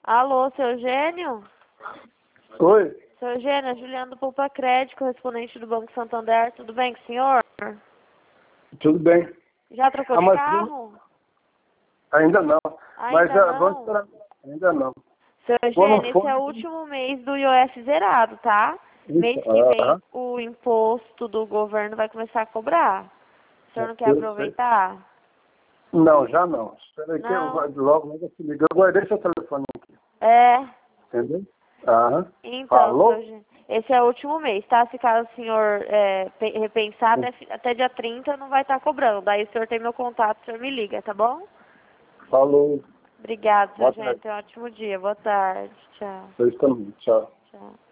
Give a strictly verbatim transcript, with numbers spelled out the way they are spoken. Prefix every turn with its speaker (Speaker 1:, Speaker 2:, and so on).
Speaker 1: Alô, seu Eugênio?
Speaker 2: Oi?
Speaker 1: Seu Eugênio, é Juliana do Poupa Crédito, correspondente do Banco Santander. Tudo bem com o senhor?
Speaker 2: Tudo bem.
Speaker 1: Já trocou
Speaker 2: Ah,
Speaker 1: de
Speaker 2: mas
Speaker 1: carro?
Speaker 2: ainda não.
Speaker 1: Ainda
Speaker 2: mas ah,
Speaker 1: não?
Speaker 2: vamos esperar. Ainda não.
Speaker 1: Seu
Speaker 2: Quando
Speaker 1: Eugênio, esse
Speaker 2: for...
Speaker 1: é o último mês do I O F zerado, tá? Mês que vem
Speaker 2: Aham.
Speaker 1: o imposto do governo vai começar a cobrar. O senhor não quer
Speaker 2: Eu sei.
Speaker 1: aproveitar?
Speaker 2: Não, já não. Espera aí que eu
Speaker 1: Não.
Speaker 2: vou- logo, logo eu te ligo. Eu guardei seu telefone aqui.
Speaker 1: É.
Speaker 2: Entendeu? Aham.
Speaker 1: Então,
Speaker 2: Falou?
Speaker 1: seu Eugênio, esse é o último mês, tá? Se caso o senhor é, pe- repensar, até, fi- até dia trinta não vai estar cobrando. Daí o senhor tem meu contato, o senhor me liga, tá bom?
Speaker 2: Falou.
Speaker 1: Obrigado, seu
Speaker 2: Boa
Speaker 1: Eugênio.
Speaker 2: tarde.
Speaker 1: Tenha um ótimo dia. Boa tarde. Tchau.
Speaker 2: Vocês também. Tchau.
Speaker 1: Tchau.